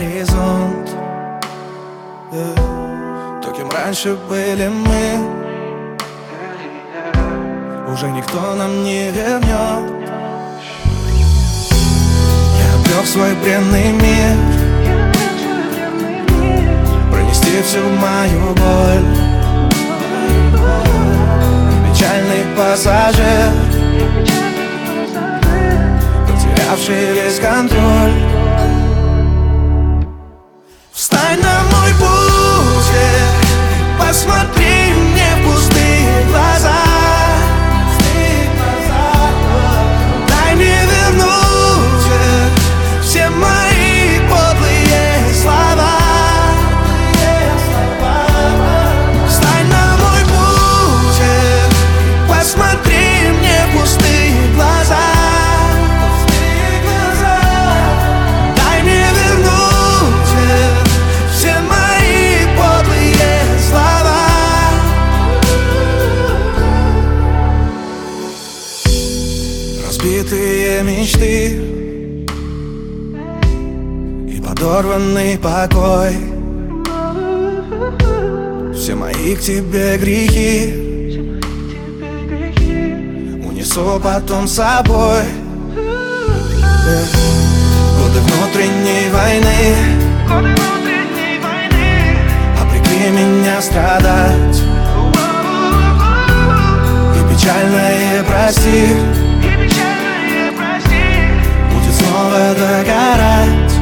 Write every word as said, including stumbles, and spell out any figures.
горизонт. Yeah. То, кем раньше были мы, уже никто нам не вернет. Я обрел свой бренный мир, пронести всю мою боль. Печальный пассажир, потерявший весь контроль. Встань на мой путь и посмотри мне в пустые глаза. Дай мне вернуть все мои подлые слова. Встань на мой путь и посмотри мне в пустые глаза. Разбитые мечты и подорванный покой, все мои к тебе грехи унесу потом с собой. Годы внутренней войны обрекли меня страдать, и печальное прости снова догорать.